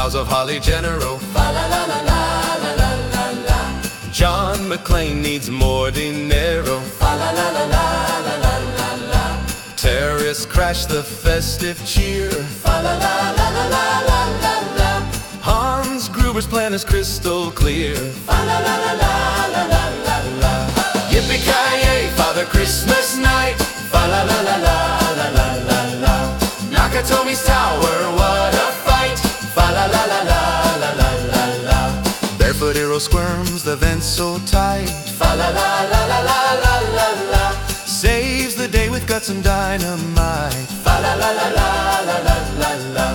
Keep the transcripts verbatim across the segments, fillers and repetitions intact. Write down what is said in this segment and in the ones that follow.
House of Holly General. Fa la la la la la la la la. John McClane needs more dinero. Fa la la la la la la la la. Terrorists crash the festive cheer. Fa la la la la la la la la. Hans Gruber's plan is crystal clear. Fa la la la la la la la la. Yippee-ki-yay, Father Christmas night. Fa la la la la la la la la. Nakatomi's tower, what a fight. Fa la la la la la la la la. Barefoot hero squirms, the vent's so tight. Fa la la la la la la la la. Saves the day with guts and dynamite. Fa la la la la la la la la.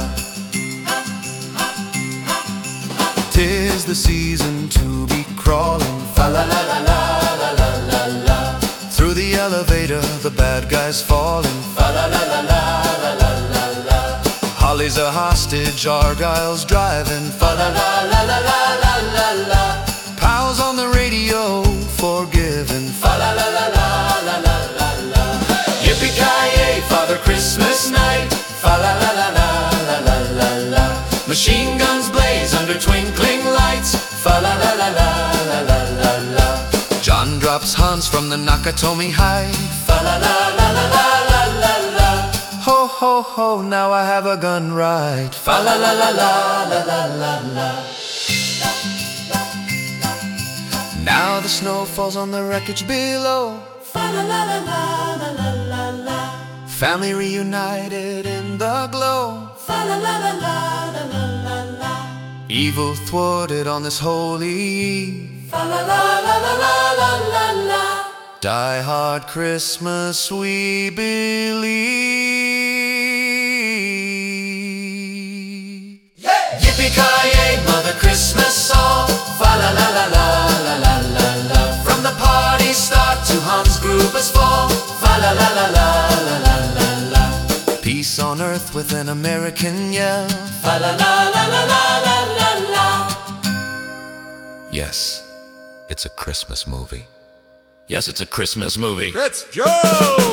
Tis the season to be crawling. Fa la la la la la la la la. Through the elevator, the bad guy's falling. Fa la la la la la la la la. Holly's a hostage, Argyle's driving. Fa la la la la la la la la. Pals on the radio, forgiven. Fa la la la la la la la la. Yippee-ki-yay, Father Christmas night. Fa la la la la la la la la. Machine guns blaze under twinkling lights. Fa la la la la la la la la. John drops Hans from the Nakatomi height. Fa la la la la la la la la. Ho ho ho, now I have a gun right. Fa la la la la la la la la. Now the snow falls on the wreckage below. Fa la la la la la la la la. Family reunited in the glow. Fa la la la la la la la la. Evil thwarted on this holy eve. Fa la la la la la la la la. Die Hard Christmas we believe. Yeah! Yippee-ki-yay, Mother Christmas song. Fa la la la la la la la la. From the party start to Hans Gruber's fall. Fa la la la la la la la la. Peace on earth with an American yell. Fa la la la la la la la la. Yes, it's a Christmas movie. Yes, it's a Christmas movie. It's Joe!